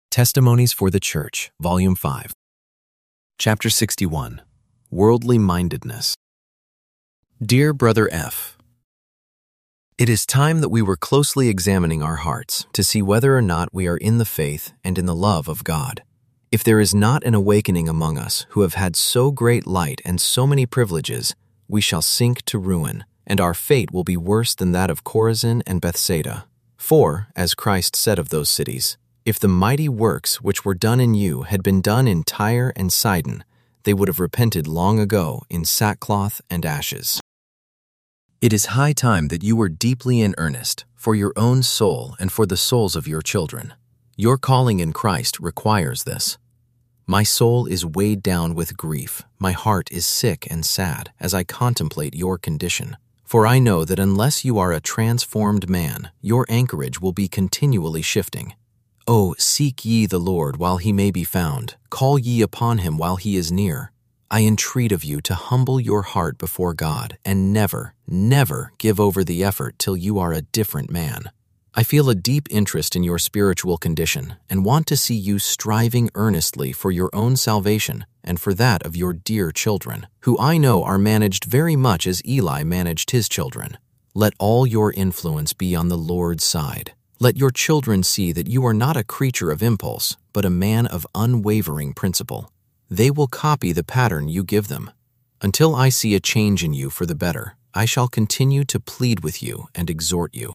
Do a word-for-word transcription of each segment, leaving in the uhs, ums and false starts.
Testimonies for the Church, Volume five. Chapter sixty-one. Worldly Mindedness. Dear Brother F., it is time that we were closely examining our hearts to see whether or not we are in the faith and in the love of God. If there is not an awakening among us who have had so great light and so many privileges, we shall sink to ruin, and our fate will be worse than that of Chorazin and Bethsaida. For, as Christ said of those cities, if the mighty works which were done in you had been done in Tyre and Sidon, they would have repented long ago in sackcloth and ashes. It is high time that you were deeply in earnest for your own soul and for the souls of your children. Your calling in Christ requires this. My soul is weighed down with grief. My heart is sick and sad as I contemplate your condition. For I know that unless you are a transformed man, your anchorage will be continually shifting. Oh, seek ye the Lord while he may be found. Call ye upon him while he is near. I entreat of you to humble your heart before God and never, never give over the effort till you are a different man. I feel a deep interest in your spiritual condition and want to see you striving earnestly for your own salvation and for that of your dear children, who I know are managed very much as Eli managed his children. Let all your influence be on the Lord's side. Let your children see that you are not a creature of impulse, but a man of unwavering principle. They will copy the pattern you give them. Until I see a change in you for the better, I shall continue to plead with you and exhort you.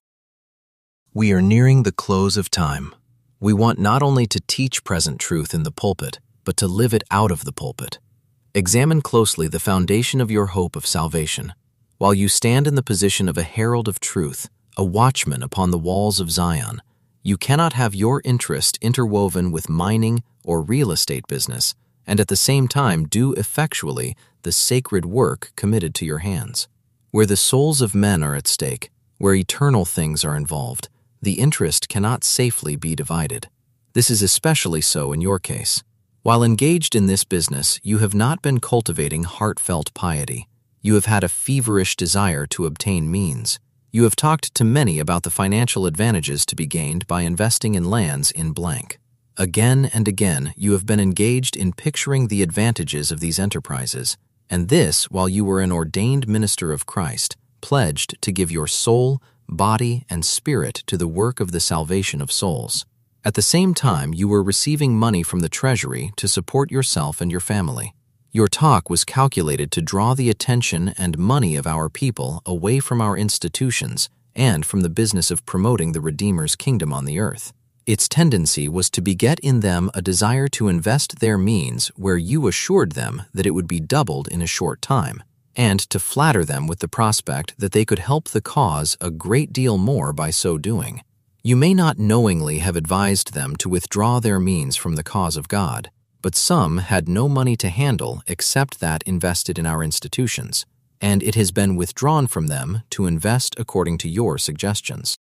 We are nearing the close of time. We want not only to teach present truth in the pulpit, but to live it out of the pulpit. Examine closely the foundation of your hope of salvation. While you stand in the position of a herald of truth, a watchman upon the walls of Zion, you cannot have your interest interwoven with mining or real estate business, and at the same time do effectually the sacred work committed to your hands. Where the souls of men are at stake, where eternal things are involved, the interest cannot safely be divided. This is especially so in your case. While engaged in this business, you have not been cultivating heartfelt piety. You have had a feverish desire to obtain means. You have talked to many about the financial advantages to be gained by investing in lands in blank. Again and again, you have been engaged in picturing the advantages of these enterprises, and this while you were an ordained minister of Christ, pledged to give your soul, body, and spirit to the work of the salvation of souls. At the same time, you were receiving money from the treasury to support yourself and your family. Your talk was calculated to draw the attention and money of our people away from our institutions and from the business of promoting the Redeemer's kingdom on the earth. Its tendency was to beget in them a desire to invest their means where you assured them that it would be doubled in a short time, and to flatter them with the prospect that they could help the cause a great deal more by so doing. You may not knowingly have advised them to withdraw their means from the cause of God, but some had no money to handle except that invested in our institutions, and it has been withdrawn from them to invest according to your suggestions.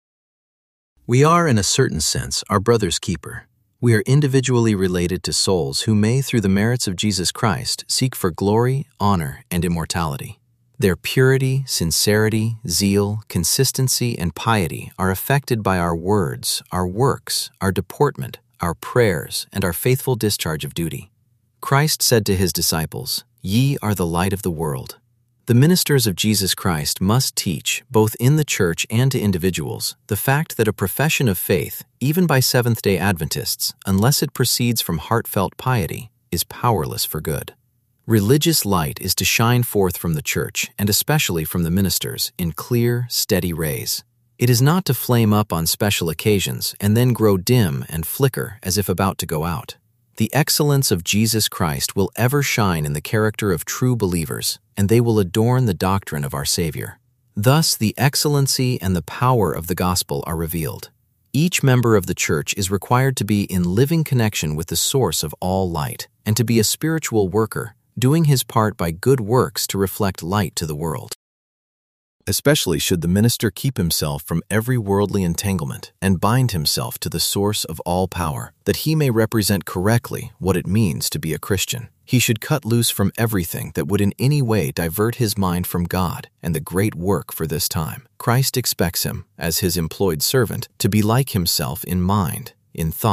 We are, in a certain sense, our brother's keeper. We are individually related to souls who may, through the merits of Jesus Christ, seek for glory, honor, and immortality. Their purity, sincerity, zeal, consistency, and piety are affected by our words, our works, our deportment, our prayers, and our faithful discharge of duty. Christ said to his disciples, "Ye are the light of the world." The ministers of Jesus Christ must teach, both in the church and to individuals, the fact that a profession of faith, even by Seventh-day Adventists, unless it proceeds from heartfelt piety, is powerless for good. Religious light is to shine forth from the church, and especially from the ministers, in clear, steady rays. It is not to flame up on special occasions and then grow dim and flicker as if about to go out. The excellence of Jesus Christ will ever shine in the character of true believers, and they will adorn the doctrine of our Savior. Thus, the excellency and the power of the gospel are revealed. Each member of the church is required to be in living connection with the source of all light, and to be a spiritual worker, doing his part by good works to reflect light to the world. Especially should the minister keep himself from every worldly entanglement and bind himself to the source of all power, that he may represent correctly what it means to be a Christian. He should cut loose from everything that would in any way divert his mind from God and the great work for this time. Christ expects him, as his employed servant, to be like himself in mind, in thought,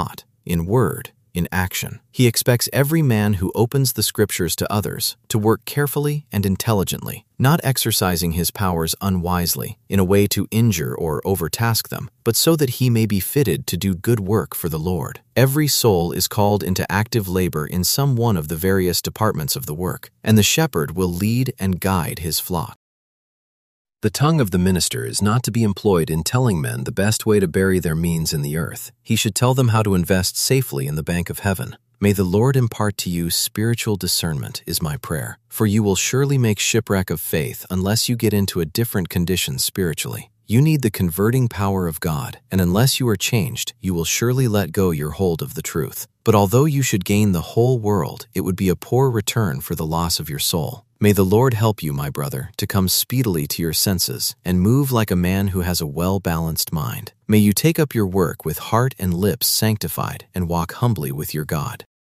in word, in action. He expects every man who opens the Scriptures to others to work carefully and intelligently, not exercising his powers unwisely in a way to injure or overtask them, but so that he may be fitted to do good work for the Lord. Every soul is called into active labor in some one of the various departments of the work, and the shepherd will lead and guide his flock. The tongue of the minister is not to be employed in telling men the best way to bury their means in the earth. He should tell them how to invest safely in the bank of heaven. May the Lord impart to you spiritual discernment, is my prayer, for you will surely make shipwreck of faith unless you get into a different condition spiritually. You need the converting power of God, and unless you are changed, you will surely let go your hold of the truth. But although you should gain the whole world, it would be a poor return for the loss of your soul. May the Lord help you, my brother, to come speedily to your senses and move like a man who has a well-balanced mind. May you take up your work with heart and lips sanctified and walk humbly with your God.